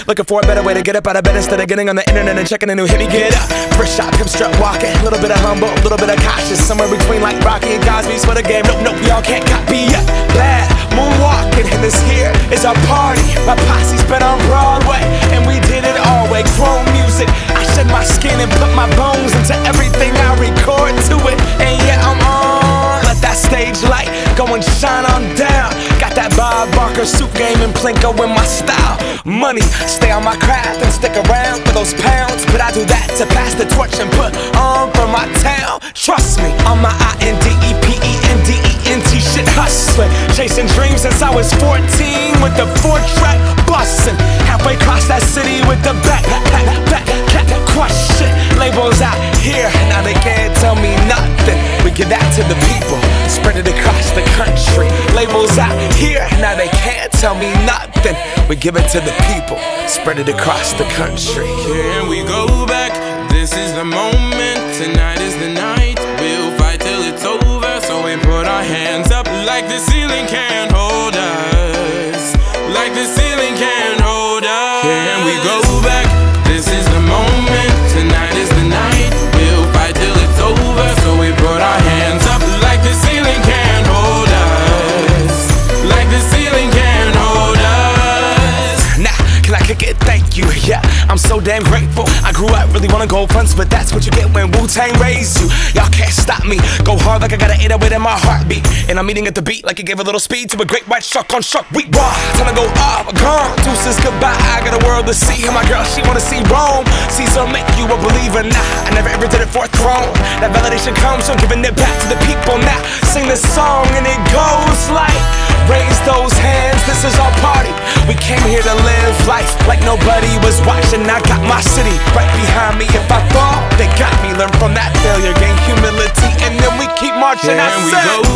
Looking for a better way to get up out of bed instead of getting on the internet and checking a new hit. Me get up, first shot, pimp strut walking, a little bit of humble, a little bit of cautious, somewhere between like Rocky and Cosby's for the game. Nope, y'all can't copy yet. Bad moonwalking, and this here is our party. My posse's been on Broadway, and we did it all way. Chrome music, I shed my skin and put my bones into everything I record to it. And yeah, I'm on. Let that stage light go and shine on down. Got that Bob Barker suit game and Plinko in my style. Money, stay on my craft and stick around for those pounds. But I do that to pass the torch and put on for my town. Trust me, on my INDEPENDENT shit hustling. Chasing dreams since I was 14 with the 4-track bustin'. Halfway across that city with the back crush shit. Labels out here, now they can't tell me nothing. We give that to the people, spread it across the country. Labels out here, now they can't tell me nothing. We give it to the people, spread it across the country. Can we go back? This is the moment, tonight is the night. We'll fight till it's over, so we put our hands up like the ceiling can't hold us. Like the ceiling can't hold us. Can we go back? This is the moment, tonight is the night. We'll fight till it's over, so we put our hands up like the ceiling can't hold us. Like the ceiling can't hold us. Nah, can I kick it? Thank you, yeah, I'm so damn grateful. I grew up really wanna go fronts, but that's what you get when Wu-Tang raised you. Y'all can't stop me, go hard like I got an 808 in my heartbeat. And I'm eating at the beat like it gave a little speed to a great white shark on shark week. Raw, time to go off, gone, deuces goodbye. I got a world to see, and my girl, she wanna see Rome. Caesar make you a believer, nah, I never ever did it for a throne. That validation comes from giving it back to the people. Now, sing this song and it goes like, raise those hands, this is our party. We came here to live life like nobody was watching. I got my city right behind me. If I fall, they got me. Learn from that failure, gain humility, and then we keep marching. Can we go